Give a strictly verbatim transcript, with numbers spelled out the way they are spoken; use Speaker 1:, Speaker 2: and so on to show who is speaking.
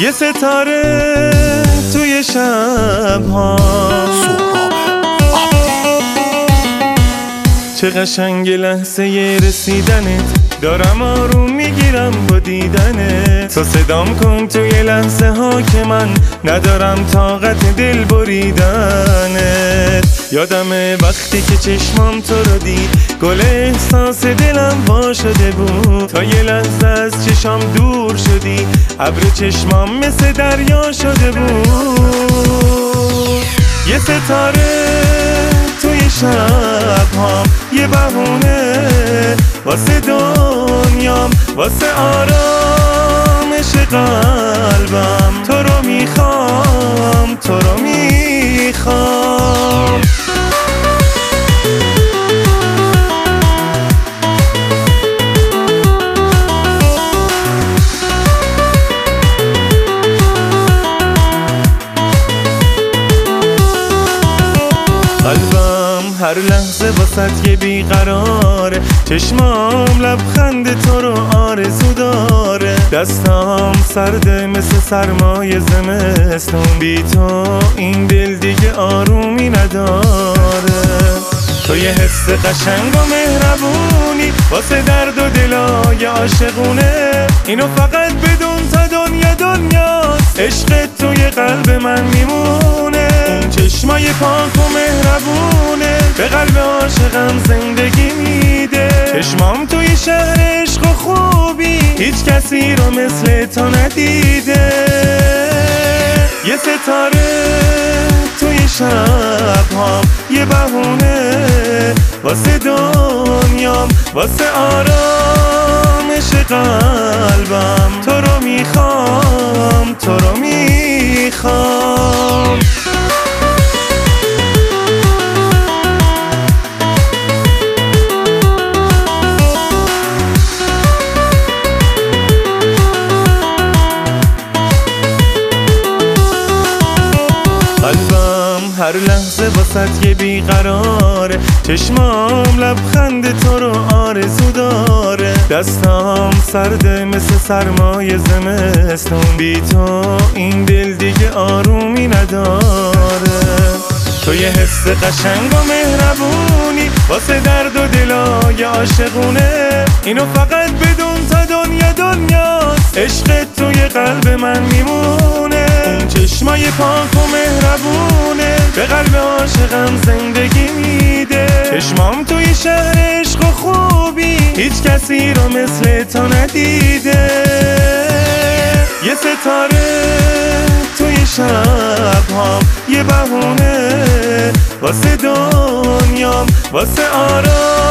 Speaker 1: یه ستاره توی شب‌ها، چه قشنگ لحظه رسیدنت، دارم آروم میگیرم با دیدنت. تو صدام کن توی لحظه ها که من ندارم طاقت دل بریدنت. یادمه وقتی که چشمام تو رو دید، گل احساس دلم وا شده بود. تا یه لحظه از چشام دور شدی، ابر چشمام مثل دریا شده بود. یه ستاره توی شب‌ها، یه بهونه واسه دنیام، واسه آرامش قلبم. تو رو میخوام، تو رو میخوام. قلبم هر لحظه واسه یه بیقراره، چشمام لبخند تو رو آرزو داره. دستام سرده مثل سرمای زمستون، بی تو این دل دیگه آرومی نداره. تو یه حس قشنگ و مهربونی واسه درد و دلای عاشقونه. اینو فقط بدون تا دنیا دنیاست، عشق توی قلب من میمونه. اون چشمای پاک و مهربونه به قلب عاشقم زندگی میده. چشمام توی شهر عشق و خوبی، هیچ کسی رو مثل تو ندیده. یه ستاره توی شب‌ها، یه بهونه واسه دنیام، واسه آرامش قلبم. تو رو میخوام، تو رو میخوام. قلبم هر لحظه واسه یه بیقراره، چشمام لبخند تو رو آرزو داره. دستام سرده مثل سرمای زمستون، بی تو این دل دیگه آرومی نداره. تو یه حس قشنگ و مهربونی واسه درد و دلای عاشقونه. اینو فقط بدون تا دنیا دنیاست، عشق توی قلب من میمونه. اون چشمای پاک و مهربونه به قلب عاشقم زندگی میده. چشمام توی شهر عشق و خوبی، هیچ کسی رو مثل تو ندیده. یه ستاره توی شب‌ها، یه بهونه واسه دنیام، واسه آرام